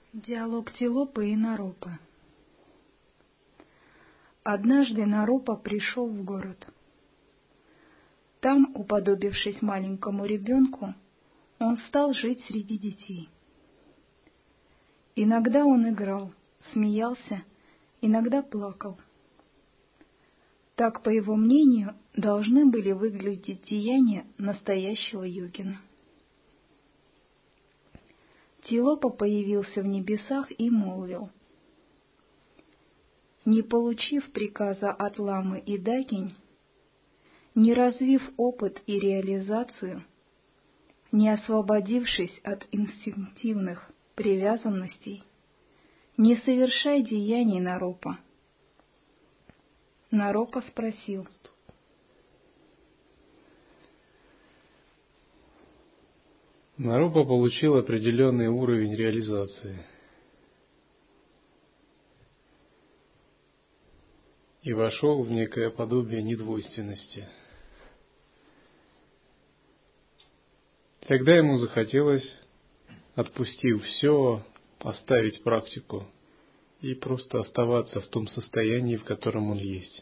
Диалог Тилопы и Наропы. Однажды Наропа пришел в город. Там, уподобившись маленькому ребенку, он стал жить среди детей. Иногда он играл, смеялся, иногда плакал. Так, по его мнению, должны были выглядеть деяния настоящего йогина. Тилопа появился в небесах и молвил: «Не получив приказа от ламы и дакинь, не развив опыт и реализацию, не освободившись от инстинктивных привязанностей, не совершай деяний Наропа». Наропа спросил: Наропа получил определенный уровень реализации и вошел в некое подобие недвойственности. Тогда ему захотелось, отпустив все, оставить практику и просто оставаться в том состоянии, в котором он есть.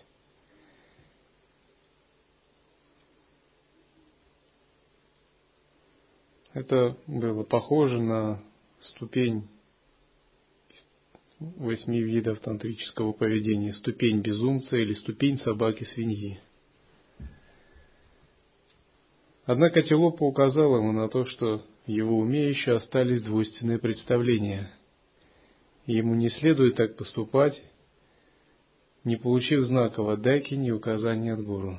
Это было похоже на ступень 8 видов тантрического поведения, ступень безумца или ступень собаки-свиньи. Однако Тилопа указал ему на то, что в его уме еще остались двойственные представления, и ему не следует так поступать, не получив знаков от дакинь и указаний от гуру.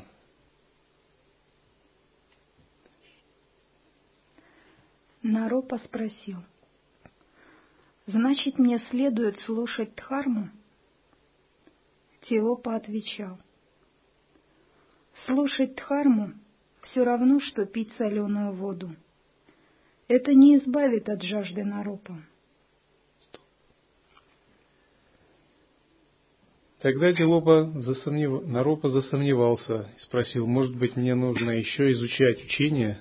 Наропа спросил: «Значит, мне следует слушать дхарму?» Тилопа отвечал: «Слушать дхарму все равно, что пить соленую воду. Это не избавит от жажды Наропа». Тогда Наропа засомневался и спросил: «Может быть, мне нужно еще изучать учение?»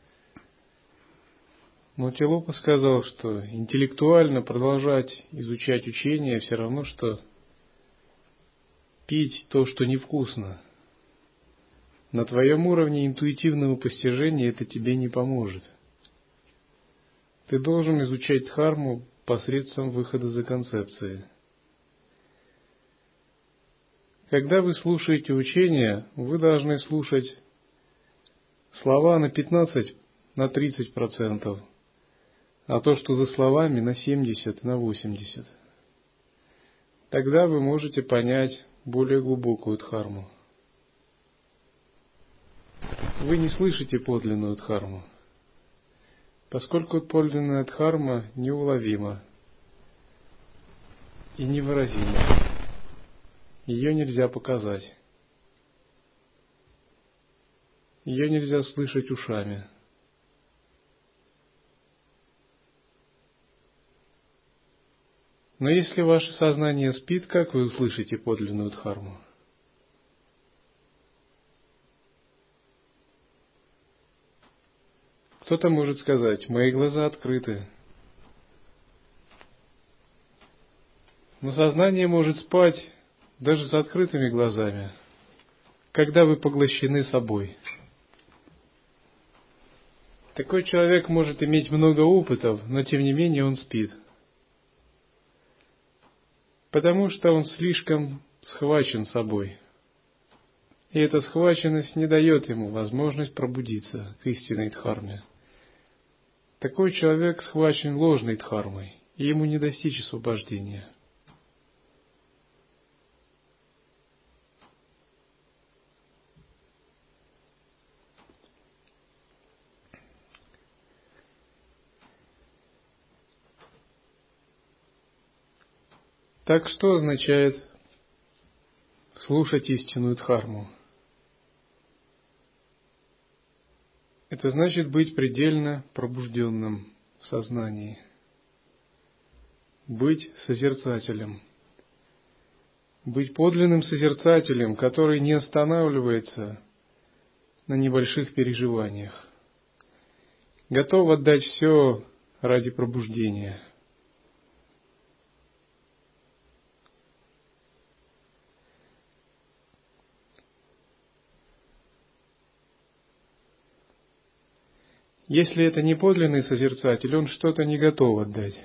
Но Тилопа сказал, что интеллектуально продолжать изучать учение все равно, что пить то, что невкусно. На твоем уровне интуитивного постижения это тебе не поможет. Ты должен изучать дхарму посредством выхода за концепции. Когда вы слушаете учение, вы должны слушать слова на 15-30%, а то, что за словами, на 70-80%. Тогда вы можете понять более глубокую дхарму. Вы не слышите подлинную дхарму, поскольку подлинная дхарма неуловима и невыразима. Ее нельзя показать. Ее нельзя слышать ушами. Но если ваше сознание спит, как вы услышите подлинную дхарму? Кто-то может сказать: «Мои глаза открыты». Но сознание может спать даже с открытыми глазами, когда вы поглощены собой. Такой человек может иметь много опытов, но тем не менее он спит. Потому что он слишком схвачен собой. И эта схваченность не дает ему возможность пробудиться к истинной дхарме. Такой человек схвачен ложной дхармой, и ему не достичь освобождения. Так что означает слушать истинную дхарму? Это значит быть предельно пробужденным в сознании, быть созерцателем, быть подлинным созерцателем, который не останавливается на небольших переживаниях, готов отдать все ради пробуждения. Если это не подлинный созерцатель, он что-то не готов отдать.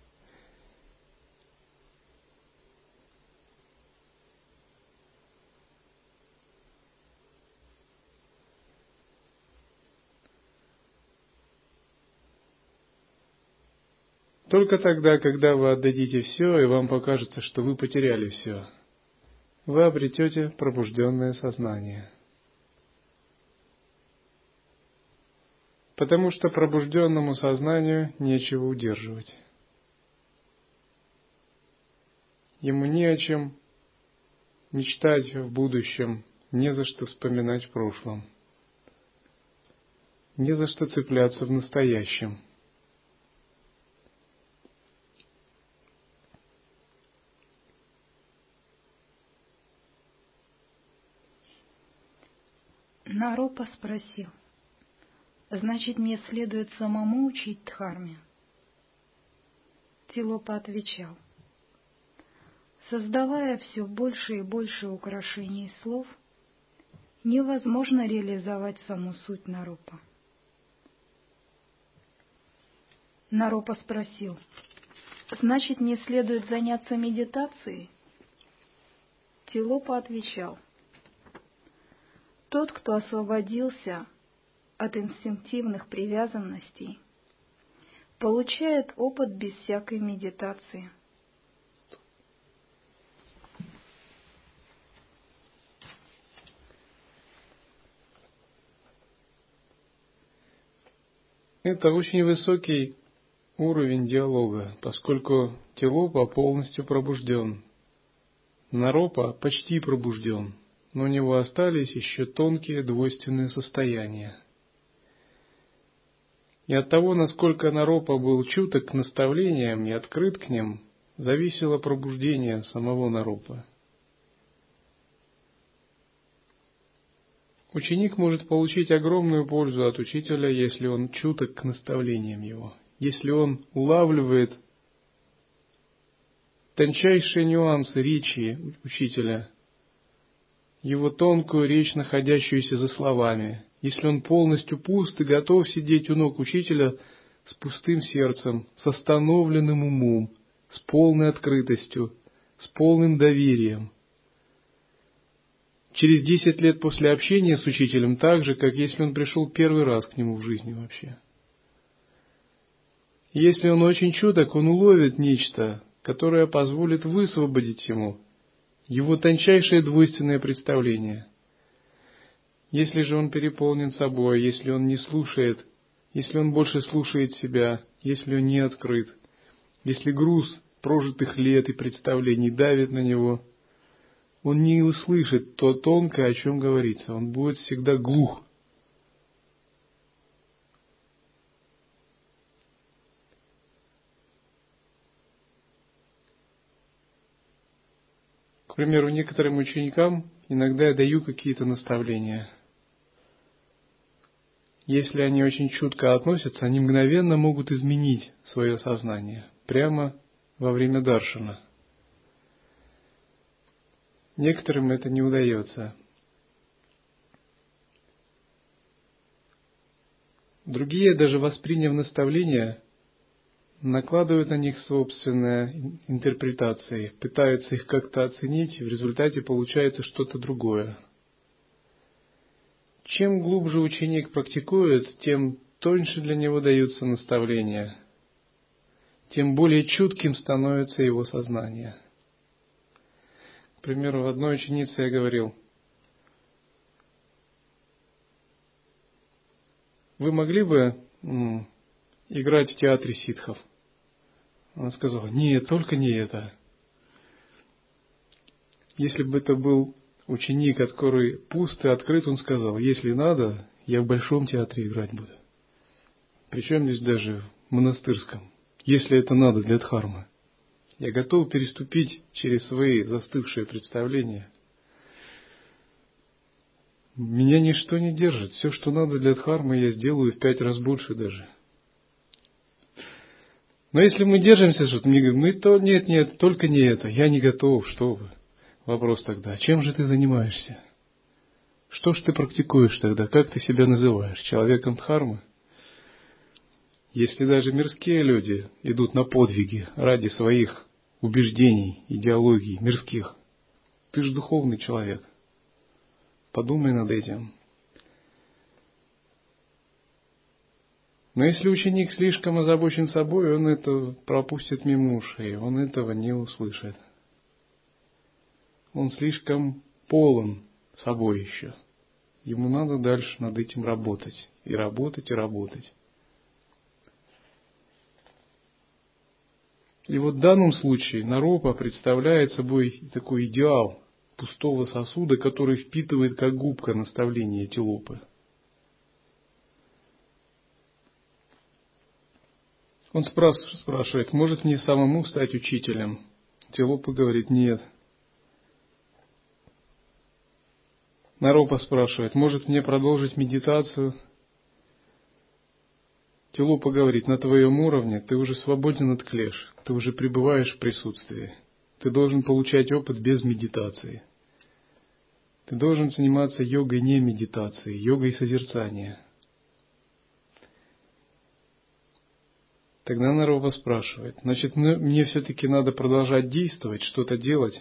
Только тогда, когда вы отдадите все, и вам покажется, что вы потеряли все, вы обретете пробужденное сознание. Потому что пробужденному сознанию нечего удерживать. Ему не о чем мечтать в будущем, не за что вспоминать в прошлом, не за что цепляться в настоящем. Наропа спросил: «Значит, мне следует самому учить Дхарме?» Тилопа отвечал: «Создавая все больше и больше украшений слов, невозможно реализовать саму суть Наропа». Наропа спросил: «Значит, мне следует заняться медитацией?» Тилопа отвечал: «Тот, кто освободился от инстинктивных привязанностей, получает опыт без всякой медитации». Это очень высокий уровень диалога, поскольку Тилопа полностью пробужден. Наропа почти пробужден, но у него остались еще тонкие двойственные состояния. И от того, насколько Наропа был чуток к наставлениям и открыт к ним, зависело пробуждение самого Наропа. Ученик может получить огромную пользу от учителя, если он чуток к наставлениям его, если он улавливает тончайшие нюансы речи учителя, его тонкую речь, находящуюся за словами, если он полностью пуст и готов сидеть у ног учителя с пустым сердцем, с остановленным умом, с полной открытостью, с полным доверием. Через 10 лет после общения с учителем так же, как если он пришел первый раз к нему в жизни вообще. И если он очень чуток, он уловит нечто, которое позволит высвободить ему его тончайшее двойственное представление. Если же он переполнен собой, если он не слушает, если он больше слушает себя, если он не открыт, если груз прожитых лет и представлений давит на него, он не услышит то тонкое, о чем говорится, он будет всегда глух. К примеру, некоторым ученикам иногда я даю какие-то наставления. Если они очень чутко относятся, они мгновенно могут изменить свое сознание, прямо во время даршана. Некоторым это не удается. Другие, даже восприняв наставления, накладывают на них собственные интерпретации, пытаются их как-то оценить, и в результате получается что-то другое. Чем глубже ученик практикует, тем тоньше для него даются наставления, тем более чутким становится его сознание. К примеру, в одной ученице я говорил: вы могли бы играть в театре ситхов? Она сказала: нет, только не это. Если бы это был ученик, который пуст и открыт, он сказал: если надо, я в большом театре играть буду. Причем здесь даже в монастырском. Если это надо для дхармы. Я готов переступить через свои застывшие представления. Меня ничто не держит. Все, что надо для дхармы, я сделаю в 5 раз больше даже. Но если мы держимся, что мне говорят: нет, только не это, я не готов, что вы. Вопрос тогда: чем же ты занимаешься? Что ж ты практикуешь тогда? Как ты себя называешь? Человеком дхармы? Если даже мирские люди идут на подвиги ради своих убеждений, идеологий мирских, ты же духовный человек. Подумай над этим. Но если ученик слишком озабочен собой, он это пропустит мимо ушей, он этого не услышит. Он слишком полон собой еще. Ему надо дальше над этим работать. И работать, и работать. И вот в данном случае Наропа представляет собой такой идеал пустого сосуда, который впитывает как губка наставления Этилопы. Он спрашивает, может мне самому стать учителем? Этилопа говорит, нет. Наропа спрашивает, может мне продолжить медитацию? Этилопа говорит, на твоем уровне ты уже свободен от клеш, ты уже пребываешь в присутствии. Ты должен получать опыт без медитации. Ты должен заниматься йогой не медитацией, йогой созерцания. Тогда Наропа спрашивает, значит, мне все-таки надо продолжать действовать, что-то делать?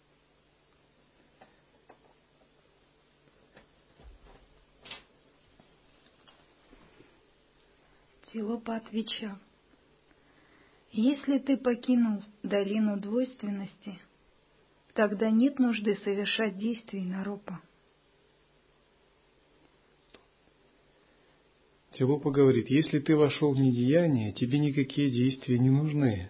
Этилопа отвечал, если ты покинул долину двойственности, тогда нет нужды совершать действий, Наропа. Этилопа говорит, если ты вошел в недеяние, тебе никакие действия не нужны.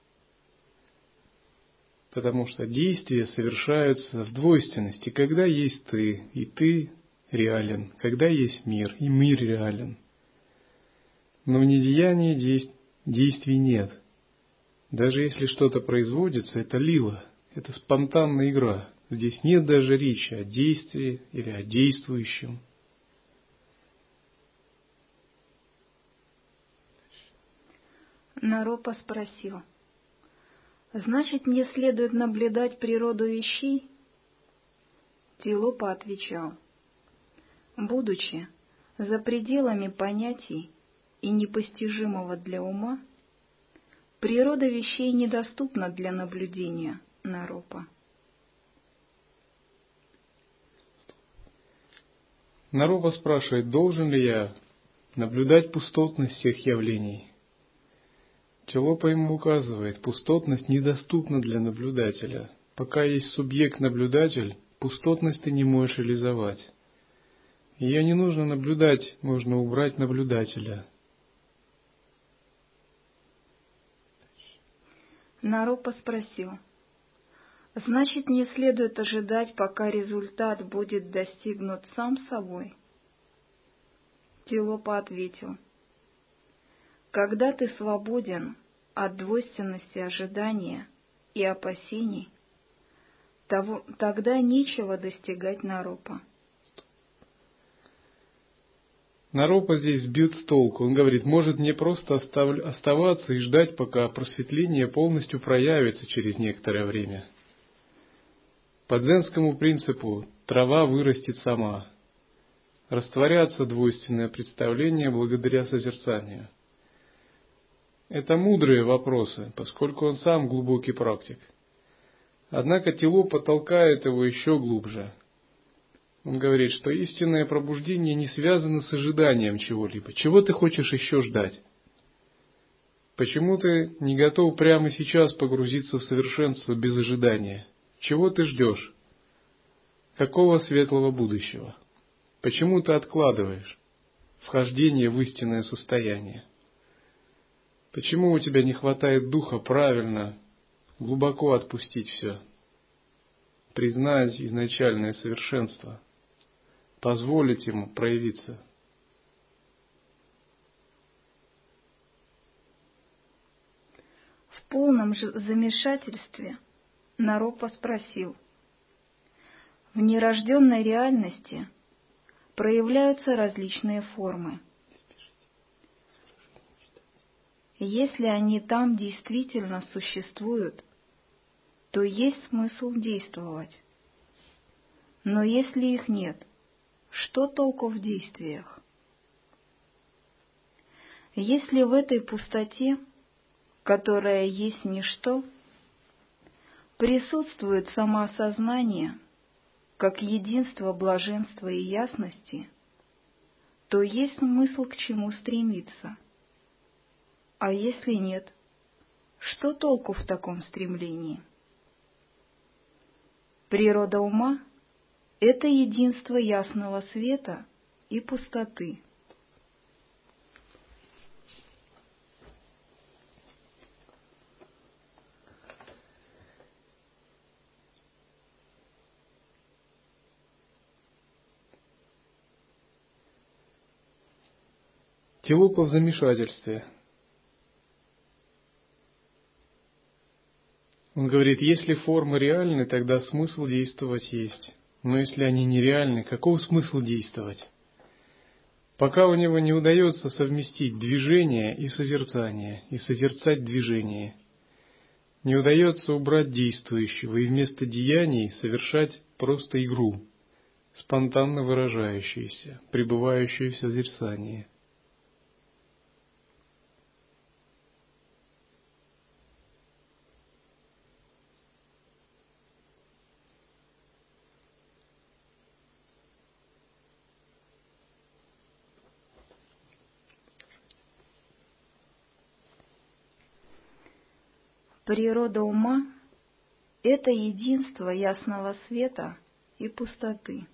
Потому что действия совершаются в двойственности, когда есть ты, и ты реален, когда есть мир, и мир реален. Но в недеянии действий нет. Даже если что-то производится, это лила, это спонтанная игра. Здесь нет даже речи о действии или о действующем. Наропа спросил, значит, мне следует наблюдать природу вещей? Этилопа отвечал, будучи за пределами понятий и непостижимого для ума, природа вещей недоступна для наблюдения, Наропа. Наропа спрашивает, должен ли я наблюдать пустотность всех явлений? Этилопа ему указывает, пустотность недоступна для наблюдателя. Пока есть субъект-наблюдатель, пустотность ты не можешь реализовать. Ее не нужно наблюдать, можно убрать наблюдателя. Наропа спросил, значит, не следует ожидать, пока результат будет достигнут сам собой? Этилопа ответил, когда ты свободен от двойственности ожидания и опасений, тогда нечего достигать, Наропа. Наропа здесь сбит с толку. Он говорит, может мне просто оставаться и ждать, пока просветление полностью проявится через некоторое время. По дзенскому принципу трава вырастет сама. Растворятся двойственные представления благодаря созерцанию. Это мудрые вопросы, поскольку он сам глубокий практик. Однако Этилопа толкает его еще глубже. Он говорит, что истинное пробуждение не связано с ожиданием чего-либо. Чего ты хочешь еще ждать? Почему ты не готов прямо сейчас погрузиться в совершенство без ожидания? Чего ты ждешь? Какого светлого будущего? Почему ты откладываешь вхождение в истинное состояние? Почему у тебя не хватает духа правильно, глубоко отпустить все? Признать изначальное совершенство. Позволить ему проявиться. В полном же замешательстве Наропа спросил, в нерожденной реальности проявляются различные формы. Если они там действительно существуют, то есть смысл действовать. Но если их нет, что толку в действиях? Если в этой пустоте, которая есть ничто, присутствует самоосознание, как единство блаженства и ясности, то есть смысл к чему стремиться. А если нет, что толку в таком стремлении? Природа ума — это единство ясного света и пустоты. Тилопа в замешательстве. Он говорит, если формы реальны, тогда смысл действовать есть. Но если они нереальны, каков смысл действовать? Пока у него не удается совместить движение и созерцание, и созерцать движение, не удается убрать действующего и вместо деяний совершать просто игру, спонтанно выражающуюся, пребывающую в созерцании. Природа ума — это единство ясного света и пустоты.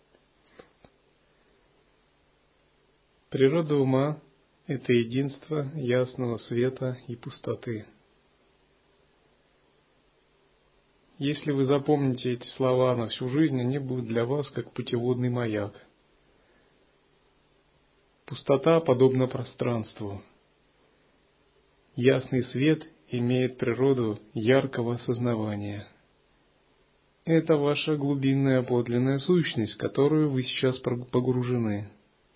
Природа ума — это единство ясного света и пустоты. Если вы запомните эти слова на всю жизнь, они будут для вас как путеводный маяк. Пустота подобна пространству. Ясный свет имеет природу яркого осознавания. Это ваша глубинная подлинная сущность, в которую вы сейчас погружены.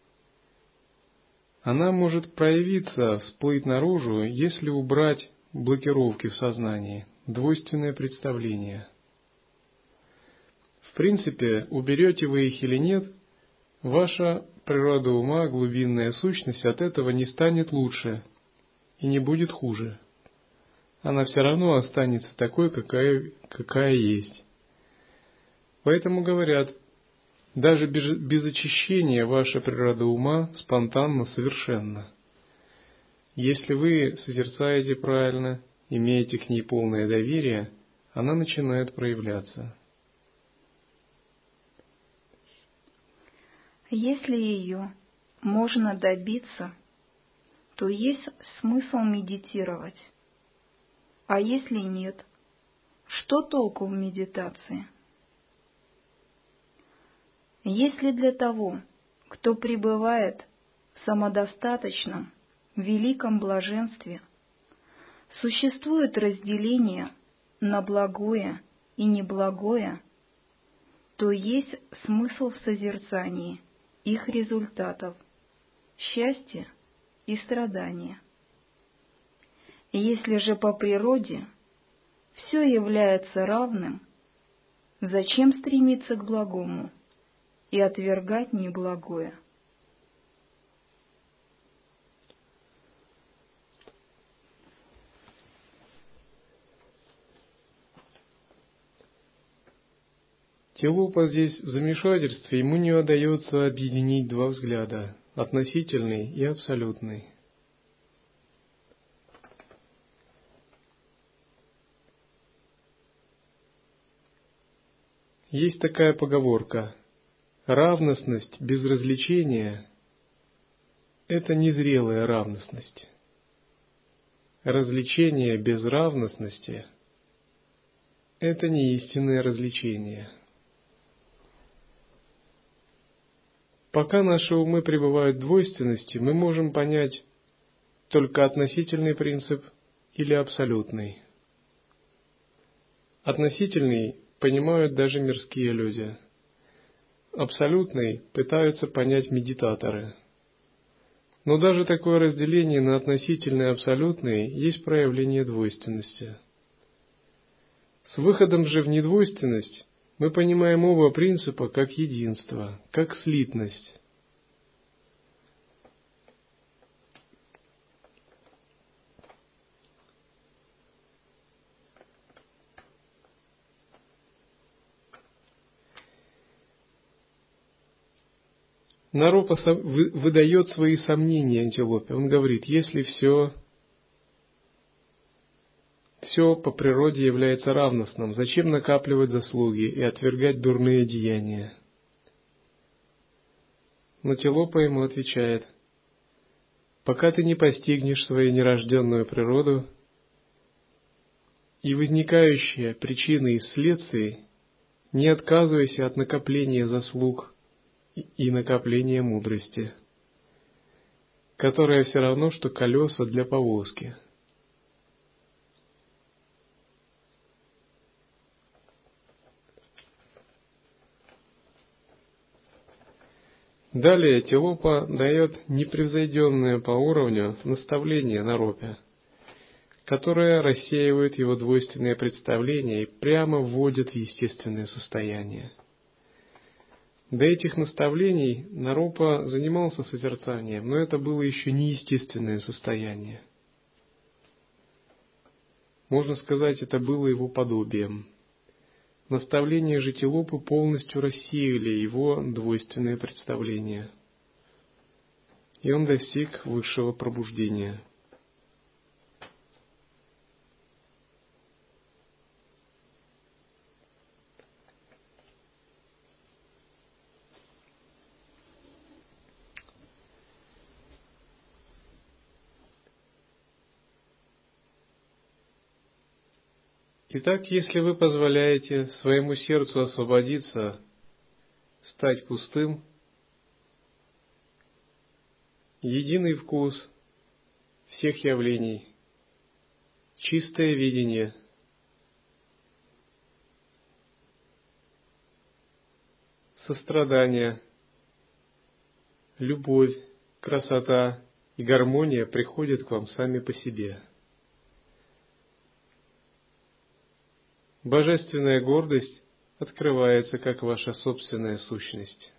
Она может проявиться, всплыть наружу, если убрать блокировки в сознании, двойственное представление. В принципе, уберете вы их или нет, ваша природа ума, глубинная сущность от этого не станет лучше и не будет хуже. Она все равно останется такой, какая есть. Поэтому говорят, даже без очищения ваша природа ума спонтанно совершенна. Если вы созерцаете правильно, имеете к ней полное доверие, она начинает проявляться. Если ее можно добиться, то есть смысл медитировать. А если нет, что толку в медитации? Если для того, кто пребывает в самодостаточном, великом блаженстве, существует разделение на благое и неблагое, то есть смысл в созерцании их результатов, счастья и страдания. Если же по природе все является равным, зачем стремиться к благому и отвергать неблагое? Тилопа здесь в замешательстве, ему не удается объединить два взгляда, относительный и абсолютный. Есть такая поговорка: равностность без развлечения – это незрелая равностность. Развлечение без равностности – это не истинное развлечение. Пока наши умы пребывают в двойственности, мы можем понять только относительный принцип или абсолютный. Относительный понимают даже мирские люди. Абсолютный пытаются понять медитаторы. Но даже такое разделение на относительный и абсолютный есть проявление двойственности. С выходом же в недвойственность мы понимаем оба принципа как единство, как слитность. Наропа выдает свои сомнения антилопе. Он говорит, если все по природе является равностным, зачем накапливать заслуги и отвергать дурные деяния? Но антилопа ему отвечает, пока ты не постигнешь свою нерожденную природу и возникающие причины и следствия, не отказывайся от накопления заслуг и накопления мудрости, которое все равно, что колеса для повозки. Далее Антилопа дает непревзойденное по уровню наставление Наропе, которое рассеивает его двойственные представления и прямо вводит в естественное состояние. До этих наставлений Наропа занимался созерцанием, но это было еще не естественное состояние. Можно сказать, это было его подобием. Наставления же Антилопы полностью рассеяли его двойственные представления, и он достиг высшего пробуждения. Итак, если вы позволяете своему сердцу освободиться, стать пустым, единый вкус всех явлений, чистое видение, сострадание, любовь, красота и гармония приходят к вам сами по себе. Божественная гордость открывается как ваша собственная сущность.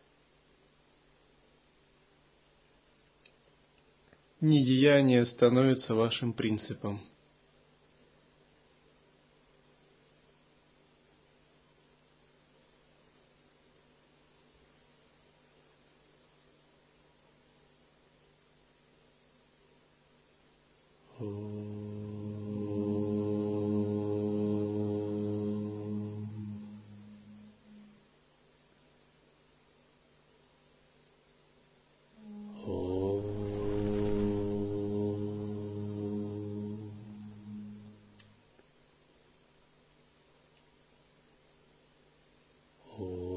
Недеяние становится вашим принципом. Oh.